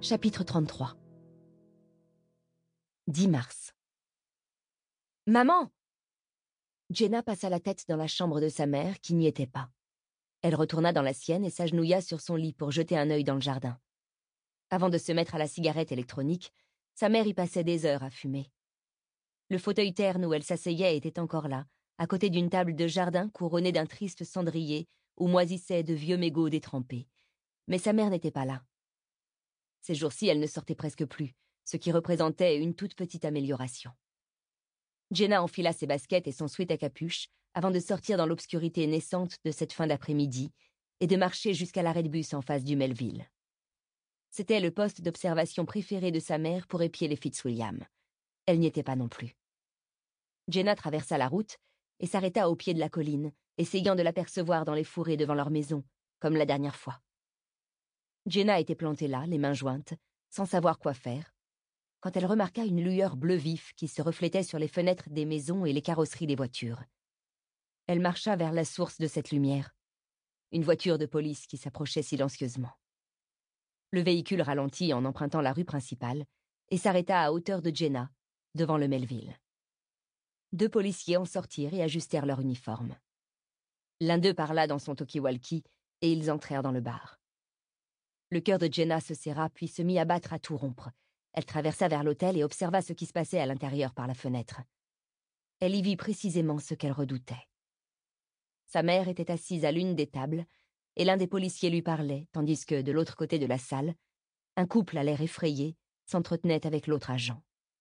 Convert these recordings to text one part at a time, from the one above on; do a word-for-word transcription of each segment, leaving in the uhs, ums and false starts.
Chapitre trente-trois. dix mars. Maman! Jenna passa la tête dans la chambre de sa mère, qui n'y était pas. Elle retourna dans la sienne et s'agenouilla sur son lit pour jeter un œil dans le jardin. Avant de se mettre à la cigarette électronique, sa mère y passait des heures à fumer. Le fauteuil terne où elle s'asseyait était encore là, à côté d'une table de jardin couronnée d'un triste cendrier où moisissaient de vieux mégots détrempés. Mais sa mère n'était pas là. Ces jours-ci, elle ne sortait presque plus, ce qui représentait une toute petite amélioration. Jenna enfila ses baskets et son sweat à capuche avant de sortir dans l'obscurité naissante de cette fin d'après-midi et de marcher jusqu'à l'arrêt de bus en face du Melville. C'était le poste d'observation préféré de sa mère pour épier les Fitzwilliam. Elle n'y était pas non plus. Jenna traversa la route et s'arrêta au pied de la colline, essayant de l'apercevoir dans les fourrés devant leur maison, comme la dernière fois. Jenna était plantée là, les mains jointes, sans savoir quoi faire, quand elle remarqua une lueur bleu vif qui se reflétait sur les fenêtres des maisons et les carrosseries des voitures. Elle marcha vers la source de cette lumière, une voiture de police qui s'approchait silencieusement. Le véhicule ralentit en empruntant la rue principale et s'arrêta à hauteur de Jenna, devant le Melville. Deux policiers en sortirent et ajustèrent leur uniforme. L'un d'eux parla dans son talkie-walkie et ils entrèrent dans le bar. Le cœur de Jenna se serra puis se mit à battre à tout rompre. Elle traversa vers l'hôtel et observa ce qui se passait à l'intérieur par la fenêtre. Elle y vit précisément ce qu'elle redoutait. Sa mère était assise à l'une des tables et l'un des policiers lui parlait, tandis que, de l'autre côté de la salle, un couple à l'air effrayé s'entretenait avec l'autre agent.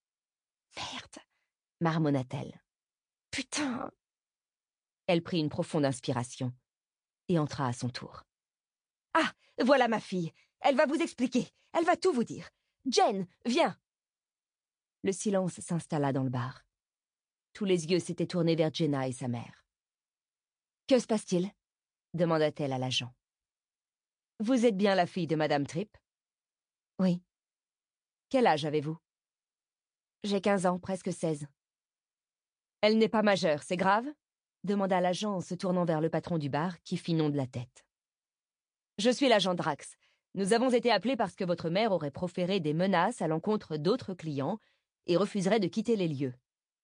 « Merde !» marmonna-t-elle. « Putain !» Elle prit une profonde inspiration et entra à son tour. « Ah, voilà ma fille. Elle va vous expliquer. Elle va tout vous dire. Jen, viens !» Le silence s'installa dans le bar. Tous les yeux s'étaient tournés vers Jenna et sa mère. « Que se passe-t-il » demanda-t-elle à l'agent. « Vous êtes bien la fille de Madame Tripp ?»« Oui. »« Quel âge avez-vous ?»« J'ai quinze ans, presque seize. »« Elle n'est pas majeure, c'est grave ?» demanda l'agent en se tournant vers le patron du bar, qui fit non de la tête. « Je suis l'agent Drax. Nous avons été appelés parce que votre mère aurait proféré des menaces à l'encontre d'autres clients et refuserait de quitter les lieux. »«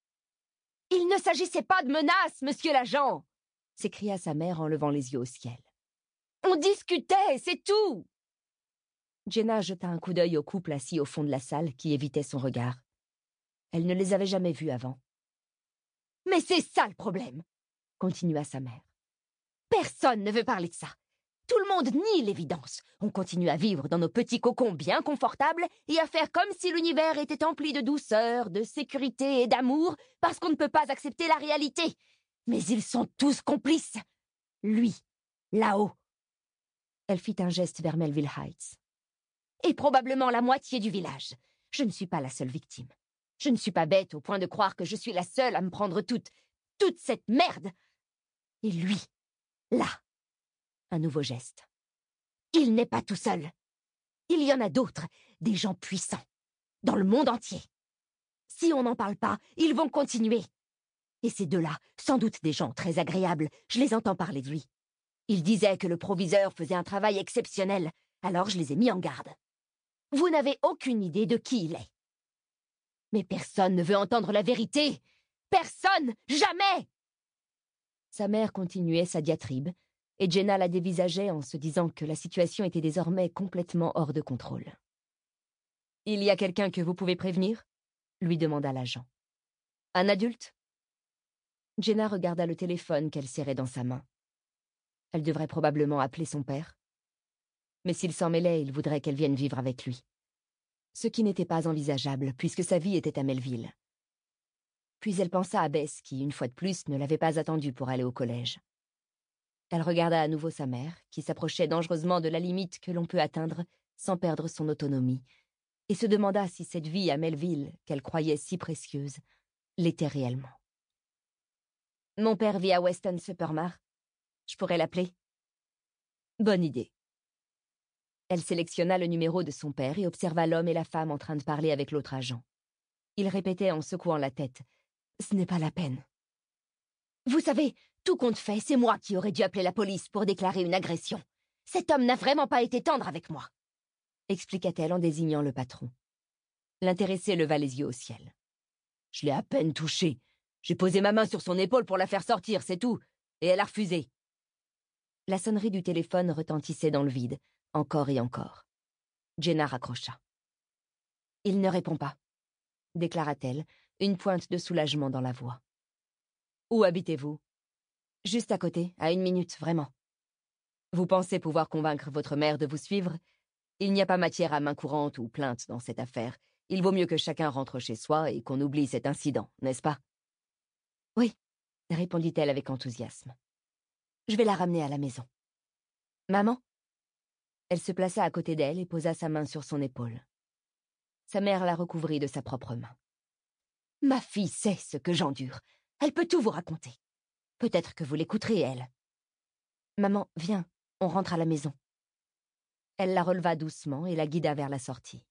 Il ne s'agissait pas de menaces, monsieur l'agent !» s'écria sa mère en levant les yeux au ciel. « On discutait, c'est tout !» Jenna jeta un coup d'œil au couple assis au fond de la salle qui évitait son regard. Elle ne les avait jamais vus avant. « Mais c'est ça le problème !» continua sa mère. « Personne ne veut parler de ça. Tout le monde nie l'évidence. On continue à vivre dans nos petits cocons bien confortables et à faire comme si l'univers était empli de douceur, de sécurité et d'amour parce qu'on ne peut pas accepter la réalité. Mais ils sont tous complices. Lui, là-haut. » Elle fit un geste vers Melville Heights. « Et probablement la moitié du village. Je ne suis pas la seule victime. Je ne suis pas bête au point de croire que je suis la seule à me prendre toute, toute cette merde. Et lui, là. » Un nouveau geste. « Il n'est pas tout seul. Il y en a d'autres, des gens puissants, dans le monde entier. Si on n'en parle pas, ils vont continuer. Et ces deux-là, sans doute des gens très agréables, je les entends parler de lui. Ils disaient que le proviseur faisait un travail exceptionnel, alors je les ai mis en garde. Vous n'avez aucune idée de qui il est. Mais personne ne veut entendre la vérité. Personne, jamais !» Sa mère continuait sa diatribe, et Jenna la dévisageait en se disant que la situation était désormais complètement hors de contrôle. « Il y a quelqu'un que vous pouvez prévenir ?» lui demanda l'agent. « Un adulte ?» Jenna regarda le téléphone qu'elle serrait dans sa main. Elle devrait probablement appeler son père. Mais s'il s'en mêlait, il voudrait qu'elle vienne vivre avec lui. Ce qui n'était pas envisageable, puisque sa vie était à Melville. Puis elle pensa à Bess, qui, une fois de plus, ne l'avait pas attendue pour aller au collège. Elle regarda à nouveau sa mère, qui s'approchait dangereusement de la limite que l'on peut atteindre sans perdre son autonomie, et se demanda si cette vie à Melville, qu'elle croyait si précieuse, l'était réellement. « Mon père vit à Weston-super-Mare. Je pourrais l'appeler ?»« Bonne idée. » Elle sélectionna le numéro de son père et observa l'homme et la femme en train de parler avec l'autre agent. Il répétait en secouant la tête. « Ce n'est pas la peine. »« Vous savez, tout compte fait, c'est moi qui aurais dû appeler la police pour déclarer une agression. Cet homme n'a vraiment pas été tendre avec moi. » expliqua-t-elle en désignant le patron. L'intéressé leva les yeux au ciel. « Je l'ai à peine touchée. J'ai posé ma main sur son épaule pour la faire sortir, c'est tout. Et elle a refusé. » La sonnerie du téléphone retentissait dans le vide, encore et encore. Jenna raccrocha. « Il ne répond pas, » déclara-t-elle, une pointe de soulagement dans la voix. « Où habitez-vous ?»« Juste à côté, à une minute, vraiment. »« Vous pensez pouvoir convaincre votre mère de vous suivre ? Il n'y a pas matière à main courante ou plainte dans cette affaire. Il vaut mieux que chacun rentre chez soi et qu'on oublie cet incident, n'est-ce pas ? » « Oui, » répondit-elle avec enthousiasme. « Je vais la ramener à la maison. »« Maman ?» Elle se plaça à côté d'elle et posa sa main sur son épaule. Sa mère la recouvrit de sa propre main. « Ma fille sait ce que j'endure. Elle peut tout vous raconter. Peut-être que vous l'écouterez, elle. »« Maman, viens, on rentre à la maison. » Elle la releva doucement et la guida vers la sortie.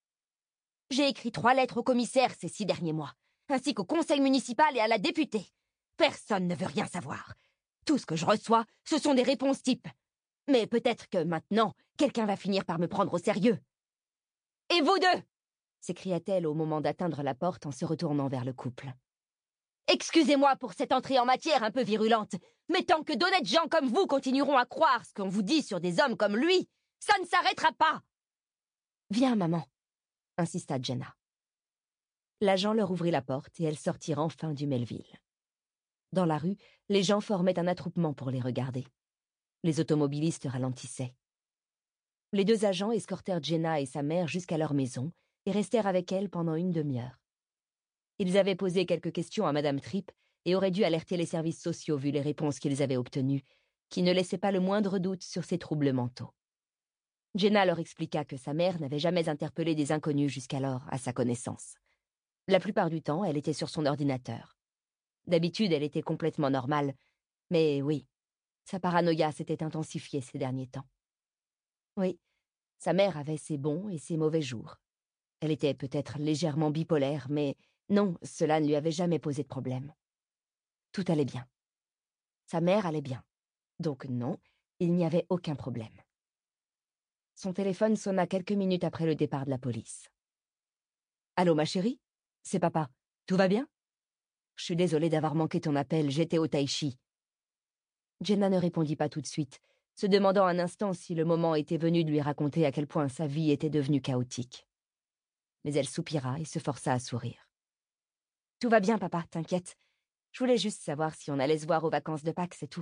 « J'ai écrit trois lettres au commissaire ces six derniers mois, ainsi qu'au conseil municipal et à la députée. Personne ne veut rien savoir. Tout ce que je reçois, ce sont des réponses types. Mais peut-être que maintenant, quelqu'un va finir par me prendre au sérieux. »« Et vous deux !» s'écria-t-elle au moment d'atteindre la porte en se retournant vers le couple. « Excusez-moi pour cette entrée en matière un peu virulente, mais tant que d'honnêtes gens comme vous continueront à croire ce qu'on vous dit sur des hommes comme lui, ça ne s'arrêtera pas !»« Viens, maman !» insista Jenna. L'agent leur ouvrit la porte et elles sortirent enfin du Melville. Dans la rue, les gens formaient un attroupement pour les regarder. Les automobilistes ralentissaient. Les deux agents escortèrent Jenna et sa mère jusqu'à leur maison et restèrent avec elle pendant une demi-heure. Ils avaient posé quelques questions à Madame Tripp et auraient dû alerter les services sociaux vu les réponses qu'ils avaient obtenues, qui ne laissaient pas le moindre doute sur ses troubles mentaux. Jenna leur expliqua que sa mère n'avait jamais interpellé des inconnus jusqu'alors à sa connaissance. La plupart du temps, elle était sur son ordinateur. D'habitude, elle était complètement normale, mais oui, sa paranoïa s'était intensifiée ces derniers temps. Oui, sa mère avait ses bons et ses mauvais jours. Elle était peut-être légèrement bipolaire, mais non, cela ne lui avait jamais posé de problème. Tout allait bien. Sa mère allait bien. Donc non, il n'y avait aucun problème. Son téléphone sonna quelques minutes après le départ de la police. « Allô, ma chérie ? C'est papa. Tout va bien ? Je suis désolée d'avoir manqué ton appel, j'étais au tai-chi. » Jenna ne répondit pas tout de suite, se demandant un instant si le moment était venu de lui raconter à quel point sa vie était devenue chaotique. Mais elle soupira et se força à sourire. « Tout va bien, papa, t'inquiète. Je voulais juste savoir si on allait se voir aux vacances de Pâques, c'est tout. »